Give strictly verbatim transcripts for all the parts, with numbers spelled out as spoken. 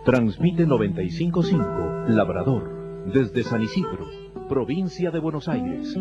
Transmite noventa y cinco punto cinco, Labrador, desde San Isidro, provincia de Buenos Aires.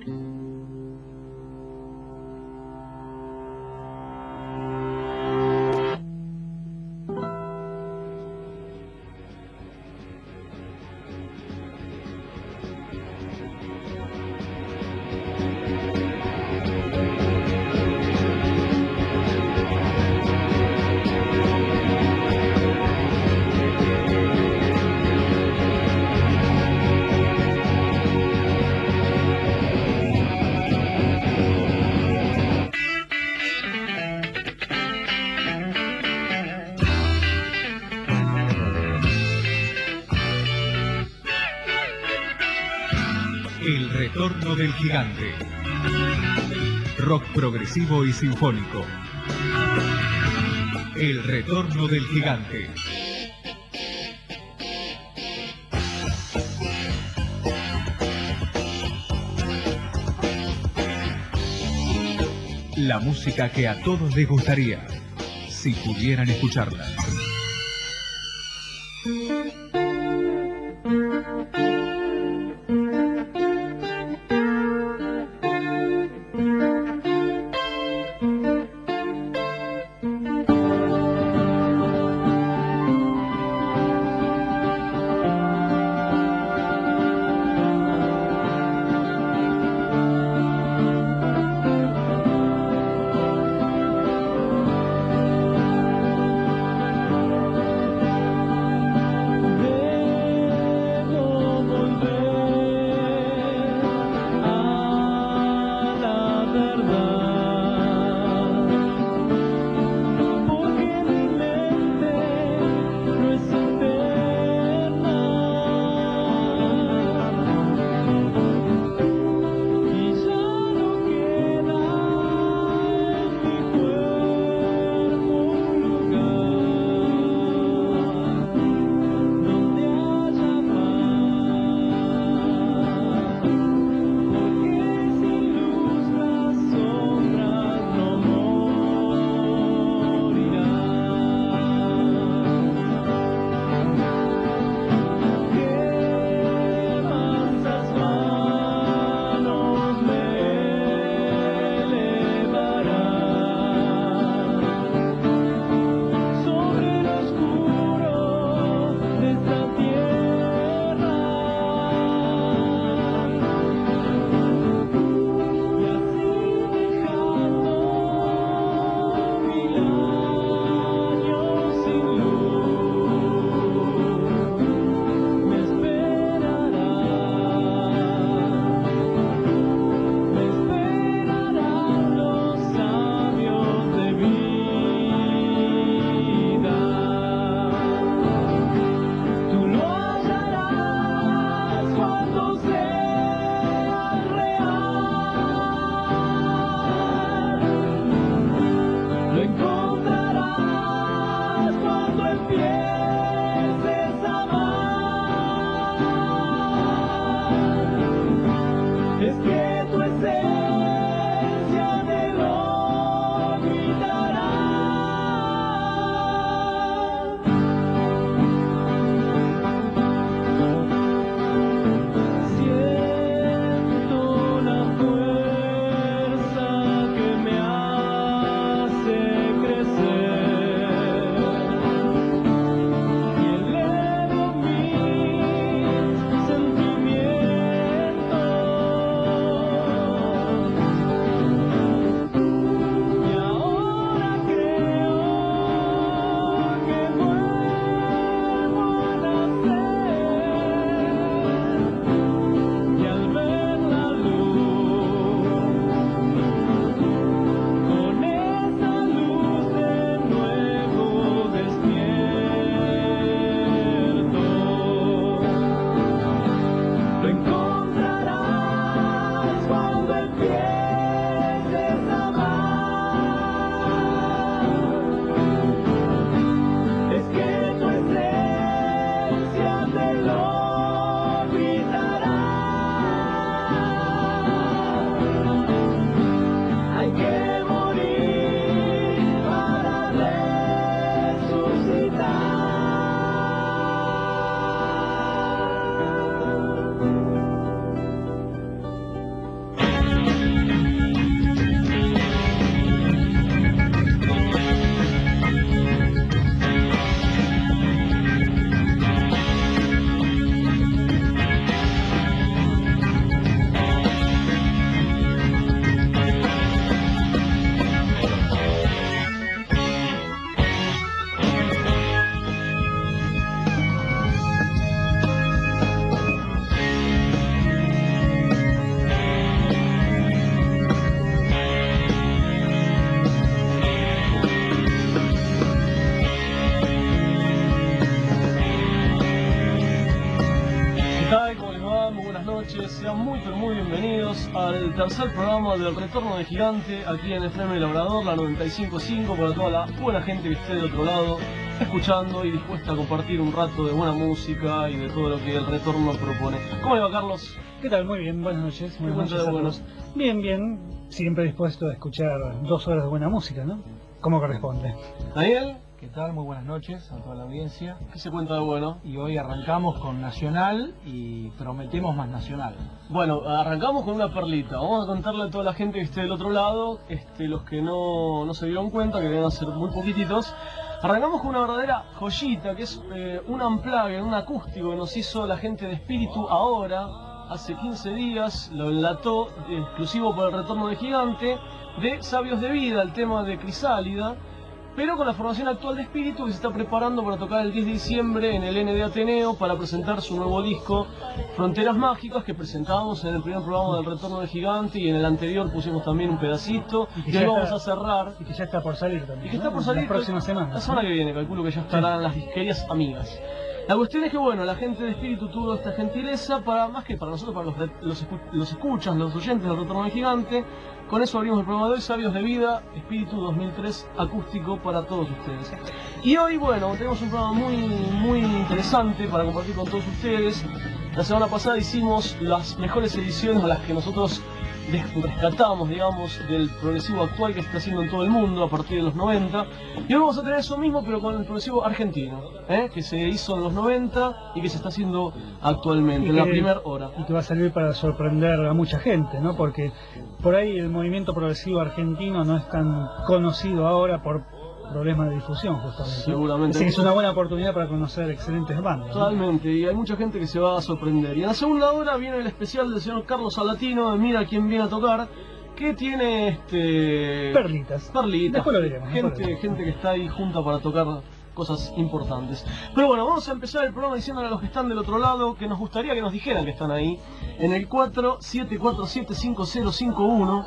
El retorno del gigante. Rock progresivo y sinfónico. El retorno del gigante. La música que a todos les gustaría, si pudieran escucharla. al tercer programa del Retorno del Gigante, aquí en F M Labrador, la noventa y cinco punto cinco, para toda la buena gente que esté del otro lado, escuchando y dispuesta a compartir un rato de buena música y de todo lo que el Retorno propone. ¿Cómo le va, Carlos? ¿Qué tal? Muy bien, buenas noches. ¿Qué Buenas cuenta noches de a bueno? todos. Bien, bien, siempre dispuesto a escuchar dos horas de buena música, ¿no? Como corresponde. Daniel, ¿Qué tal? Muy buenas noches a toda la audiencia. ¿qué se cuenta de bueno? Y hoy arrancamos con Nacional y prometemos más Nacional. Bueno, arrancamos con una perlita. Vamos a contarle a toda la gente que esté del otro lado, este, los que no, no se dieron cuenta, que deben ser muy poquititos. Arrancamos con una verdadera joyita, que es eh, un unplugged, un acústico que nos hizo la gente de Espíritu ahora, hace quince días, lo enlató, eh, exclusivo para el Retorno del Gigante, de Sabios de Vida, el tema de Crisálida, pero con la formación actual de Espíritu, que se está preparando para tocar el diez de diciembre en el N D Ateneo para presentar su nuevo disco Fronteras Mágicas, que presentábamos en el primer programa del Retorno del Gigante, y en el anterior pusimos también un pedacito, Y que y ya hoy está- vamos a cerrar. Y que ya está por salir también. Y que ¿no? está por salir la próxima semana. La semana que viene, calculo que ya estarán las disquerías amigas. La cuestión es que, bueno, la gente de Espíritu tuvo esta gentileza para, más que para nosotros, para los, los, escu- los escuchas, los oyentes del Retorno del Gigante. Con eso abrimos el programa de hoy, Sabios de Vida, Espíritu dos mil tres, acústico para todos ustedes. Y hoy, bueno, tenemos un programa muy, muy interesante para compartir con todos ustedes. La semana pasada hicimos las mejores ediciones, o las que nosotros rescatamos, digamos, del progresivo actual que se está haciendo en todo el mundo a partir de los noventa. Y hoy vamos a tener eso mismo, pero con el progresivo argentino, ¿eh? Que se hizo en los noventa y que se está haciendo actualmente, Y en la que- primera hora. Y que va a servir para sorprender a mucha gente, ¿no? Porque por ahí el movimiento progresivo argentino no es tan conocido ahora por problemas de difusión, justamente. Seguramente. Así que es una buena oportunidad para conocer excelentes bandas, ¿no? Totalmente, y hay mucha gente que se va a sorprender. Y en la segunda hora viene el especial del señor Carlos Salatino, de Mira quién viene a tocar, que tiene este Perlitas. perlitas, Después lo diremos, después lo gente, diremos. gente que está ahí junta para tocar cosas importantes. Pero bueno, vamos a empezar el programa diciéndole a los que están del otro lado que nos gustaría que nos dijeran que están ahí en el cuatro siete cuatro siete cinco cero cinco uno.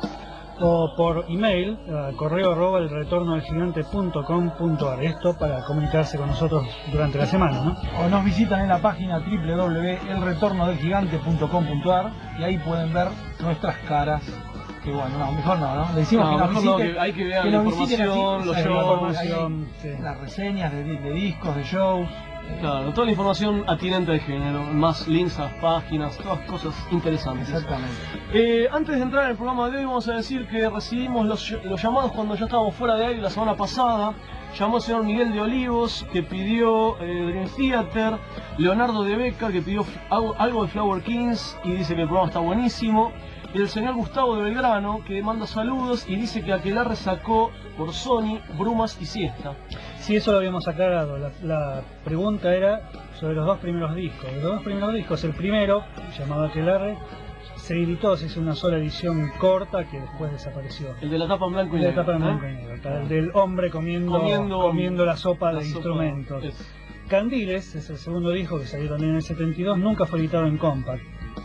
O por email, a correo arroba el retorno del gigante punto com punto ar. Esto para comunicarse con nosotros durante la semana, ¿no? O nos visitan en la página doble u doble u doble u punto el retorno del gigante punto com punto ar y ahí pueden ver nuestras caras. Que bueno, no, mejor no, ¿no? Le decimos No, que nos mejor no, visiten, que hay que ver que la nos visiten información, así, los hay shows, información, sí. las reseñas de, de discos, de shows. Claro, toda la información atinente del género, más links a las páginas, todas cosas interesantes. Exactamente. Eh, antes de entrar en el programa de hoy, vamos a decir que recibimos los, los llamados cuando ya estábamos fuera de aire la semana pasada. Llamó el señor Miguel de Olivos, que pidió eh, Dream Theater, Leonardo de Beca, que pidió algo, algo de Flower Kings y dice que el programa está buenísimo. Y el señor Gustavo de Belgrano, que manda saludos y dice que Aquelarre sacó por Sony Brumas y Siesta. Sí, eso lo habíamos aclarado. La, la pregunta era sobre los dos primeros discos. Los dos primeros discos, el primero, llamado Aquelarre, se editó, se hizo una sola edición corta que después desapareció. El de la tapa en blanco y La negro. etapa en ¿eh? blanco y negro, para el del hombre comiendo, Comiendo- comiendo la sopa La de sopa- instrumentos. es- Candiles es el segundo disco que salió también en el setenta y dos, nunca fue editado en compact.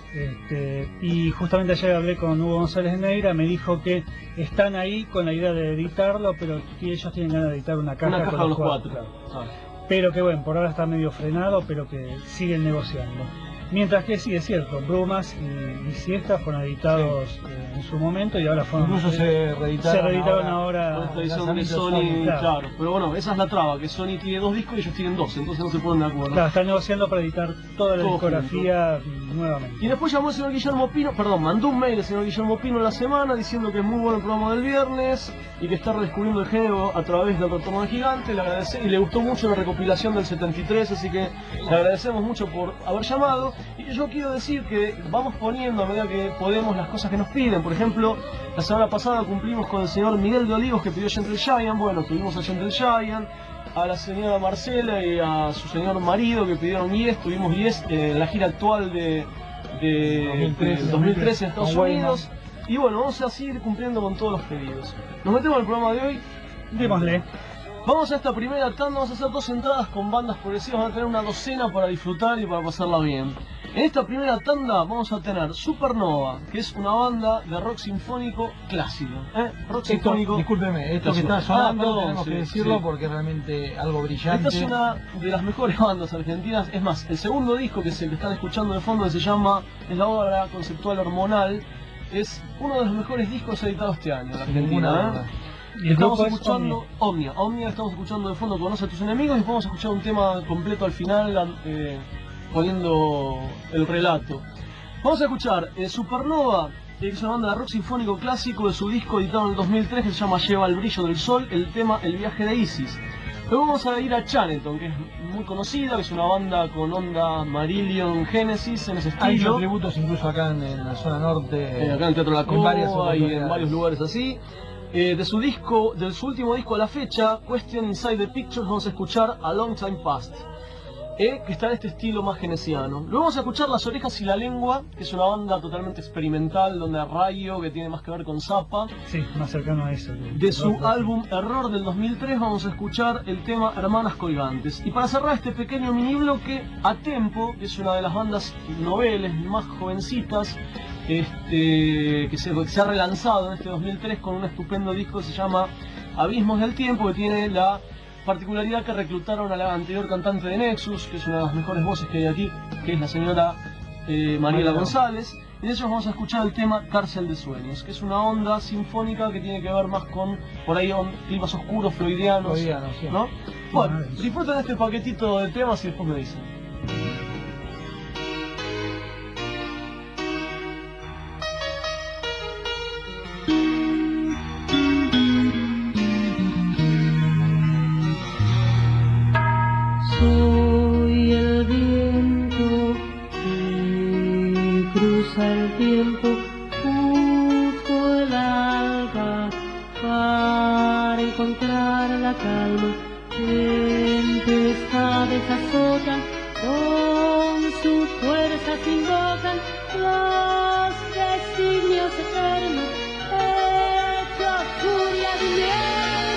Este, y justamente ayer hablé con Hugo González Neira, me dijo que están ahí con la idea de editarlo, pero que ellos tienen ganas de editar una caja, Una caja con de los cuatro. claro. Ah. Pero que bueno, por ahora está medio frenado, pero que siguen negociando. Mientras que sí, es cierto, Brumas y, y Siesta fueron editados eh, en su momento y ahora fueron... Incluso se reeditaron, se reeditaron ahora, Con esta edición de lanzamiento Sony, claro. claro. Pero bueno, esa es la traba, que Sony tiene dos discos y ellos tienen dos, entonces no se ponen de acuerdo. Claro, están negociando para editar toda la Todo discografía nuevamente. Y después llamó el señor Guillermo Pino, perdón, mandó un mail el señor Guillermo Pino en la semana diciendo que es muy bueno el programa del viernes y que está redescubriendo el género a través del Retorno del Gigante. Le agradece, y le gustó mucho la recopilación del setenta y tres, así que le agradecemos mucho por haber llamado. Y yo quiero decir que vamos poniendo a medida que podemos las cosas que nos piden. Por ejemplo, la semana pasada cumplimos con el señor Miguel de Olivos, que pidió Gentle Giant. Bueno, tuvimos a Gentle Giant. A la señora Marcela y a su señor marido que pidieron Yes, tuvimos Yes eh, en la gira actual de, de, dos mil trece, de dos mil trece en Estados con Unidos. Y bueno, vamos a seguir cumpliendo con todos los pedidos. Nos metemos en el programa de hoy. Démosle. Vamos a esta primera tanda, vamos a hacer dos entradas con bandas progresivas, vamos a tener una docena para disfrutar y para pasarla bien. En esta primera tanda vamos a tener Supernova, que es una banda de rock sinfónico clásico. ¿eh? Rock Esto, sinfónico. discúlpeme, esto que clásico. está sonando Ah, perdón, tenemos sí, que decirlo sí. porque es realmente algo brillante. Esta es una de las mejores bandas argentinas. Es más, el segundo disco, que es el que están escuchando de fondo, que se llama, es la obra conceptual hormonal, es uno de los mejores discos editados este año en la Argentina. Ninguna ¿eh? Y el Estamos grupo es escuchando Omnia. Omnia, estamos escuchando de fondo Conoce a tus enemigos y podemos escuchar un tema completo al final, eh, poniendo el relato. Vamos a escuchar eh, Supernova, que es una banda de rock sinfónico clásico de su disco editado en el dos mil tres que se llama Lleva el brillo del sol, el tema El viaje de Isis. Luego vamos a ir a Chaneton, que es muy conocida, que es una banda con onda Marillion Genesis en ese Hay estilo. tributos incluso acá en, en la zona norte. Eh, acá en el Teatro La en varias Cova y en oportunidades. varios lugares así. Eh, de su disco, de su último disco a la fecha, Question Inside the Pictures, vamos a escuchar A Long Time Past, eh, que está en este estilo más genesiano. Luego vamos a escuchar Las Orejas y la Lengua, que es una banda totalmente experimental, donde rayo, que tiene más que ver con Zappa. Sí, más cercano a eso. De su álbum Error del dos mil tres vamos a escuchar el tema Hermanas Colgantes. Y para cerrar este pequeño mini bloque, A Tempo, que es una de las bandas noveles más jovencitas, este, que, se, que se ha relanzado en este dos mil tres con un estupendo disco que se llama Abismos del Tiempo, que tiene la particularidad que reclutaron a la anterior cantante de Nexus, que es una de las mejores voces que hay aquí, que es la señora eh, Mariela González. Y de ellos vamos a escuchar el tema Cárcel de Sueños, que es una onda sinfónica que tiene que ver más con, por ahí, climas oscuros, freudianos, Freudiano, sí. ¿no? Bueno, disfruten este paquetito de temas y después me dicen. Soy el viento que cruza el tiempo, busco el alba para encontrar la calma. Tempestades azotan, con sus fuerzas invocan los designios eternos, hechos furia de invierno.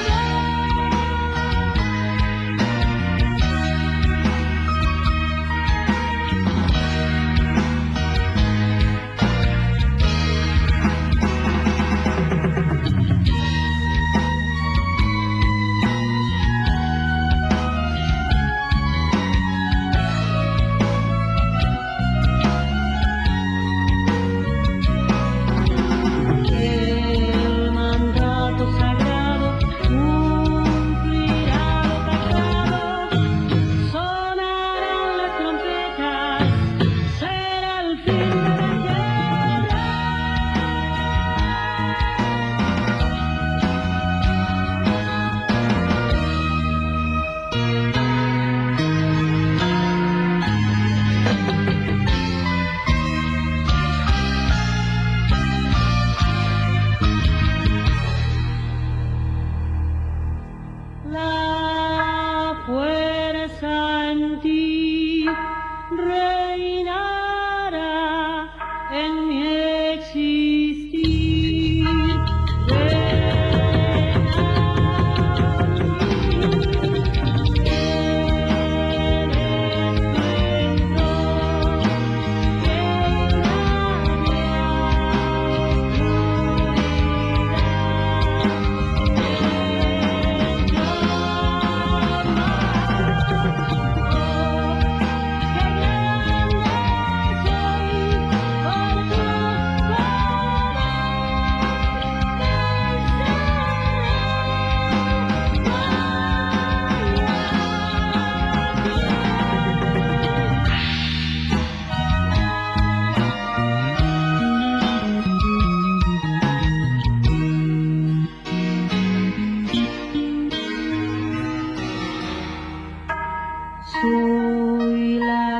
Soy la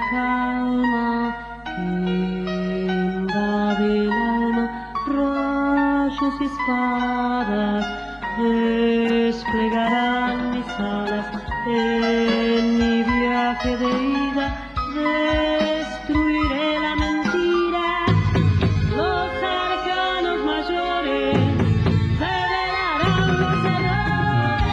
calma que invade el alma, rayos y espadas desplegarán mis alas en mi viaje de ida. Destruiré la mentira, los arcanos mayores revelarán los errores.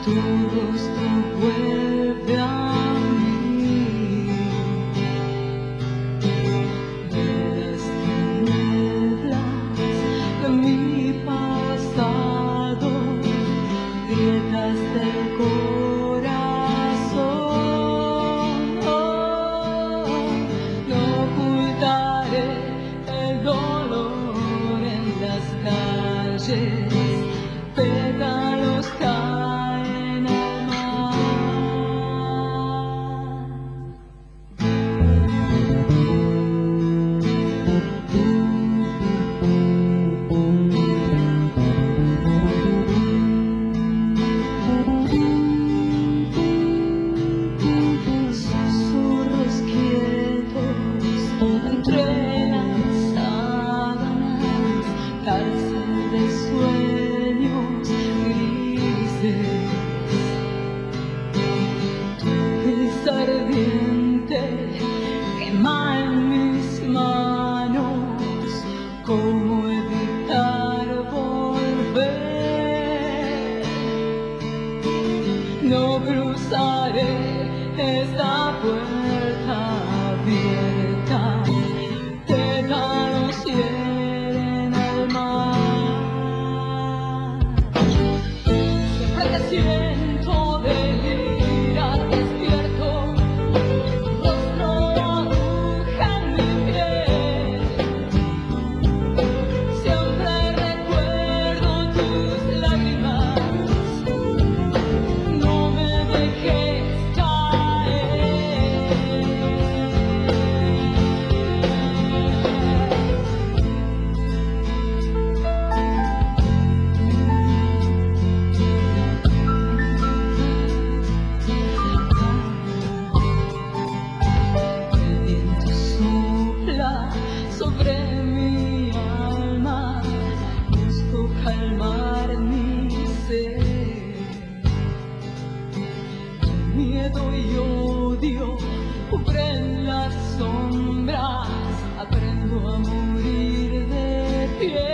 Cubren las sombras, aprendo a morir de pie.